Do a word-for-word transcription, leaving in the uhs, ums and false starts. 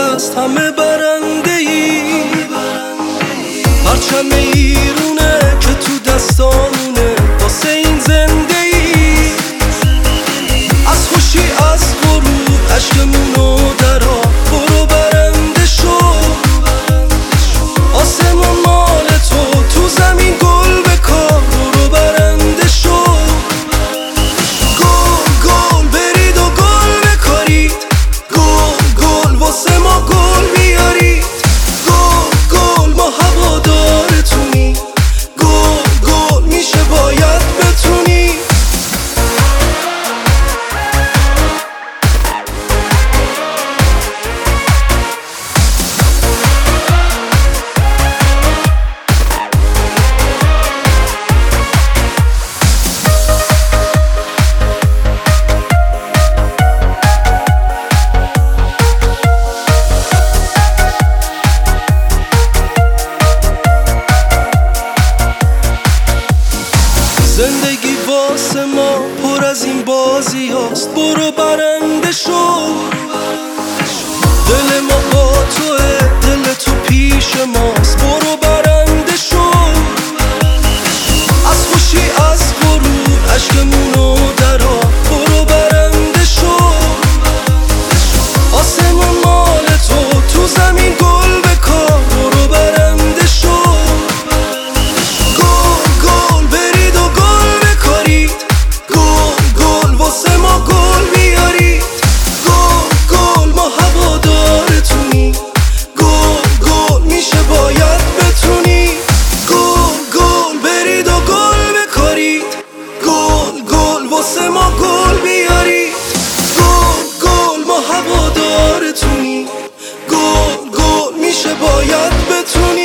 هست همه برنده ای، پرچم ایرونه که تو دستامونه واسه این زنده ای. از خوشی از غرور عشقمونو درا، برو برنده شو. آسمون مال تو، تو زمین گل بکار، برو برنده شو. گل گل برید و گل بکارید، گل گل واسه ما گل بیارید. گل گل ما هوادارتونی، گل گل میشه باید بتونی. زندگی واسه ما پر از این بازی هاست، برو برنده شو. دل ما با توه، دل تو پیش ماست، برو برنده شو. از خوشی از غرور عشقمونو درا، برو برنده شو. آسمون مال تو، تو زمین گل بکار، برو برنده شو. گل گل برید و گل بکارید، گل گل واسه ما گل بیارید. گل گل ما هوادارتونی، گل گل میشه باید بتونی. گل گل برید و گل بکارید، گل گل واسه ما گل بیارید. گل گل ما هوادارتونی، گل گل میشه باید بتونی.